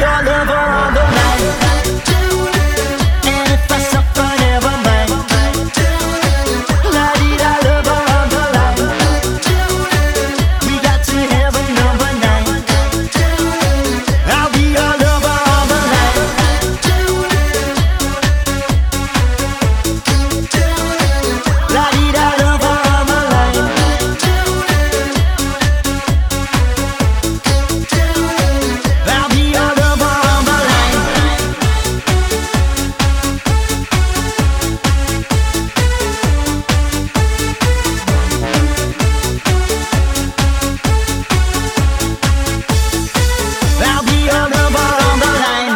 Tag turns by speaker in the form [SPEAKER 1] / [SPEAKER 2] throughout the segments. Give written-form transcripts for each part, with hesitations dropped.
[SPEAKER 1] your lover all the night. And if I suffer, never mind. La-di-da, lover all the night. We got to heaven number 9. I'll be your lover all the night. La-di-da, lover all the night. I'll be your lover all the night. I'll be your lover on the line.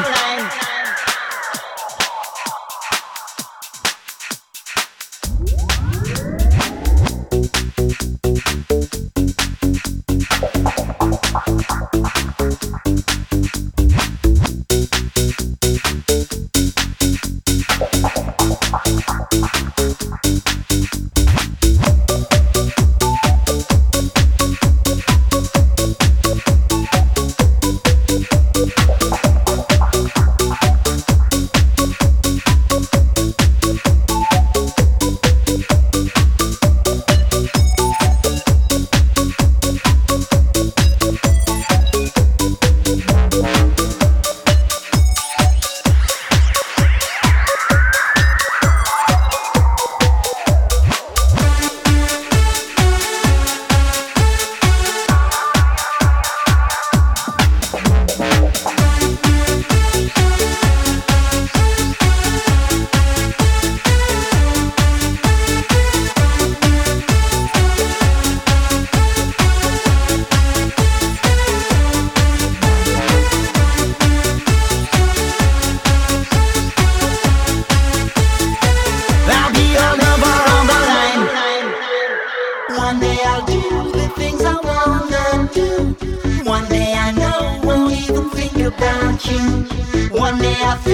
[SPEAKER 1] I'll be your lover on the line. One day I'll do the things I wanna do. One day I know won't even think about you. One day I feel